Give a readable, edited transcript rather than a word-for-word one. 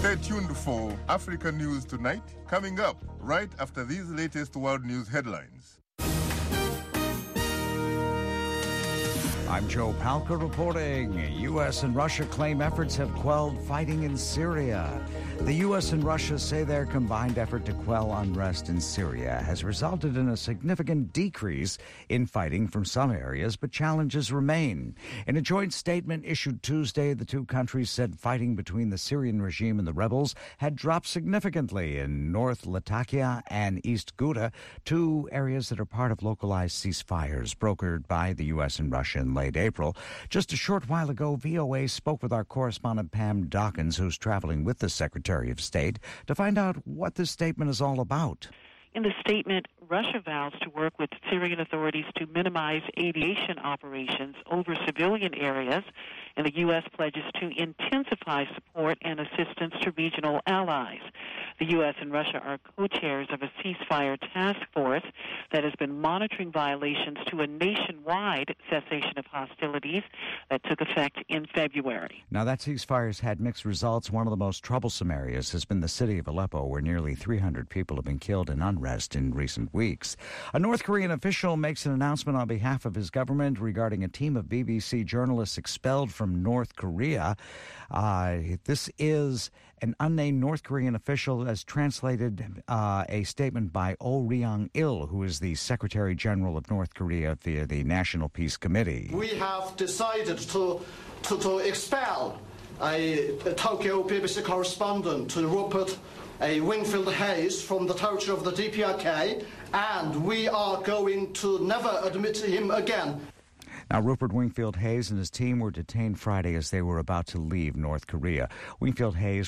Stay tuned for Africa News Tonight, coming up right after these latest world news headlines. I'm Joe Palca reporting. U.S. and Russia claim efforts have quelled fighting in Syria. The U.S. and Russia say their combined effort to quell unrest in Syria has resulted in a significant decrease in fighting from some areas, but challenges remain. In a joint statement issued Tuesday, the two countries said fighting between the Syrian regime and the rebels had dropped significantly in North Latakia and East Ghouta, two areas that are part of localized ceasefires brokered by the U.S. and Russia in late April. Just a short while ago, VOA spoke with our correspondent Pam Dawkins, who's traveling with the Secretary of State, to find out what this statement is all about. In the statement, Russia vows to work with Syrian authorities to minimize aviation operations over civilian areas, and the U.S. pledges to intensify support and assistance to regional allies. The U.S. and Russia are co-chairs of a ceasefire task force that has been monitoring violations to a nationwide cessation of hostilities that took effect in February. Now, that ceasefire's had mixed results. One of the most troublesome areas has been the city of Aleppo, where nearly 300 people have been killed in unrest in recent weeks. A North Korean official makes an announcement on behalf of his government regarding a team of BBC journalists expelled from North Korea. This is an unnamed North Korean official has translated a statement by Oh Ryong-il, who is the Secretary General of North Korea via the National Peace Committee. We have decided to expel a Tokyo BBC correspondent, Rupert Wingfield Hayes, from the territory of the DPRK, and we are going to never admit him again. Now, Rupert Wingfield Hayes and his team were detained Friday as they were about to leave North Korea. Wingfield Hayes